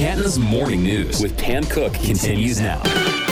Canton's Morning News with Pam Cook continues now.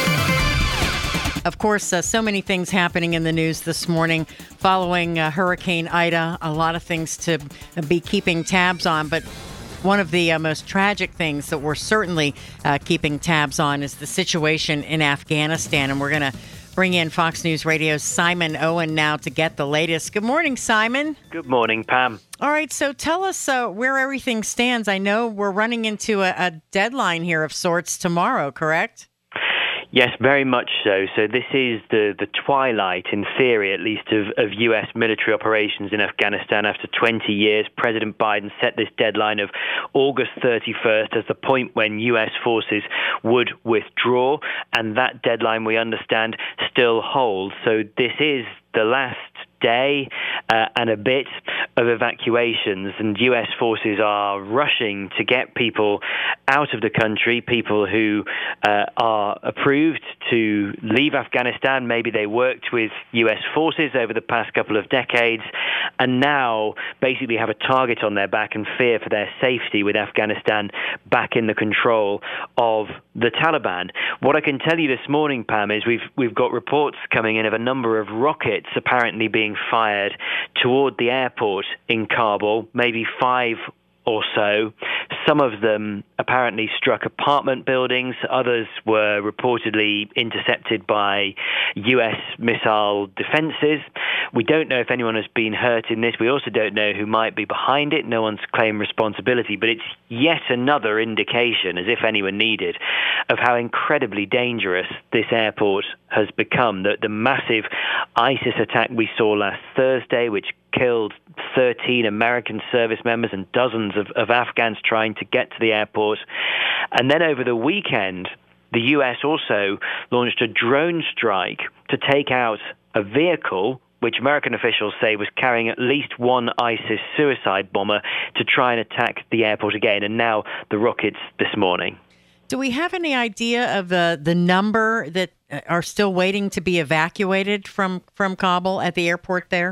Of course, so many things happening in the news this morning following Hurricane Ida. A lot of things to be keeping tabs on, but one of the most tragic things that we're certainly keeping tabs on is the situation in Afghanistan. And we're going to bring in Fox News Radio's Simon Owen now to get the latest. Good morning, Simon. Good morning, Pam. All right, so tell us where everything stands. I know we're running into a deadline here of sorts tomorrow, correct? Yes, very much so. So this is the twilight, in theory at least, of U.S. military operations in Afghanistan. After 20 years, President Biden set this deadline of August 31st as the point when U.S. forces would withdraw. And that deadline, we understand, still holds. So this is the last day and a bit of evacuations, and U.S. forces are rushing to get people out of the country, people who are approved to leave Afghanistan. Maybe they worked with U.S. forces over the past couple of decades and now basically have a target on their back and fear for their safety with Afghanistan back in the control of the Taliban. What I can tell you this morning, Pam, is we've got reports coming in of a number of rockets apparently being fired toward the airport in Kabul, maybe 5 or so. Some of them apparently struck apartment buildings. Others were reportedly intercepted by U.S. missile defenses. We don't know if anyone has been hurt in this. We also don't know who might be behind it. No one's claimed responsibility, but it's yet another indication, as if anyone needed, of how incredibly dangerous this airport has become. The massive ISIS attack we saw last Thursday, which killed 13 American service members and dozens of Afghans trying to get to the airport. And then over the weekend, the U.S. also launched a drone strike to take out a vehicle which American officials say was carrying at least one ISIS suicide bomber to try and attack the airport again. And now the rockets this morning. Do we have any idea of the number that are still waiting to be evacuated from Kabul at the airport there?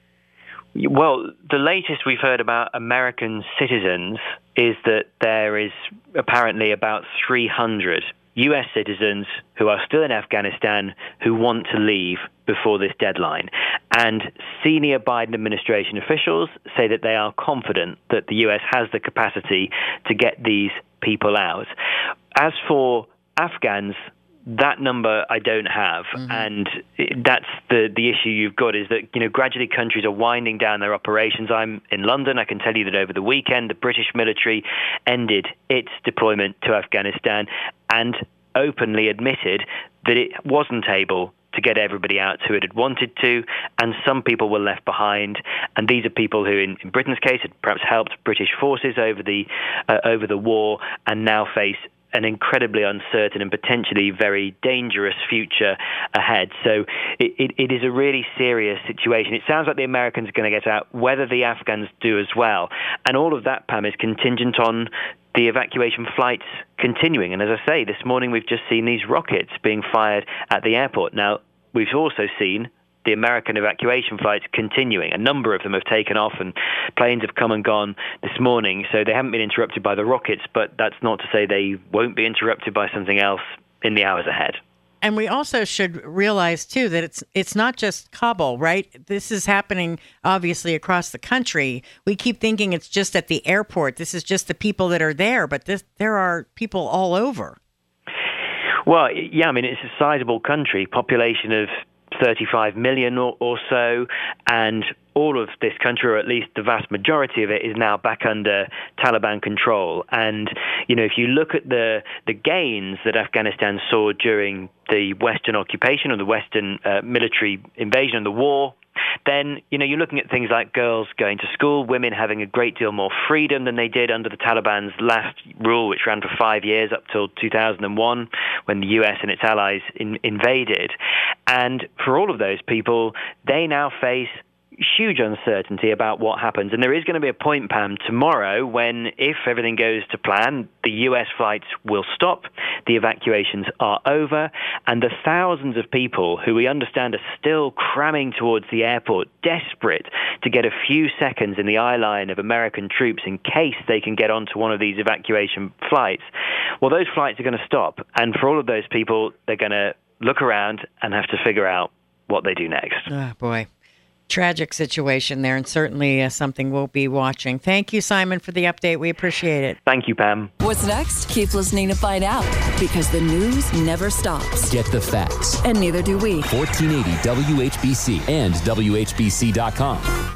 Well, the latest we've heard about American citizens is that there is apparently about 300 U.S. citizens who are still in Afghanistan who want to leave before this deadline. And senior Biden administration officials say that they are confident that the U.S. has the capacity to get these people out. As for Afghans, that number I don't have, and that's the issue you've got, is that gradually countries are winding down their operations. I'm in London. I can tell you that over the weekend the British military ended its deployment to Afghanistan and openly admitted that it wasn't able to get everybody out who it had wanted to, and some people were left behind. And these are people who, in Britain's case, had perhaps helped British forces over the war and now face an incredibly uncertain and potentially very dangerous future ahead. So it is a really serious situation. It sounds like the Americans are going to get out, whether the Afghans do as well. And all of that, Pam, is contingent on the evacuation flights continuing. And as I say, this morning we've just seen these rockets being fired at the airport. Now, we've also seen the American evacuation flights continuing. A number of them have taken off and planes have come and gone this morning, so they haven't been interrupted by the rockets, but that's not to say they won't be interrupted by something else in the hours ahead. And we also should realize, too, that it's not just Kabul, right? This is happening, obviously, across the country. We keep thinking it's just at the airport. This is just the people that are there, but there are people all over. Well, yeah, I mean, it's a sizable country, population of 35 million or so, and all of this country, or at least the vast majority of it, is now back under Taliban control. And, if you look at the gains that Afghanistan saw during the Western occupation or the Western military invasion and the war, then, you're looking at things like girls going to school, women having a great deal more freedom than they did under the Taliban's last rule, which ran for 5 years up till 2001, when the US and its allies invaded. And for all of those people, they now face huge uncertainty about what happens. And there is going to be a point, Pam, tomorrow when, if everything goes to plan, the U.S. flights will stop, the evacuations are over, and the thousands of people who we understand are still cramming towards the airport, desperate to get a few seconds in the eye line of American troops in case they can get onto one of these evacuation flights, well, those flights are going to stop. And for all of those people, they're going to look around and have to figure out what they do next. Oh, boy. Tragic situation there, and certainly something we'll be watching. Thank you, Simon, for the update. We appreciate it. Thank you, Pam. What's next? Keep listening to find out, because the news never stops. Get the facts. And neither do we. 1480 WHBC and WHBC.com.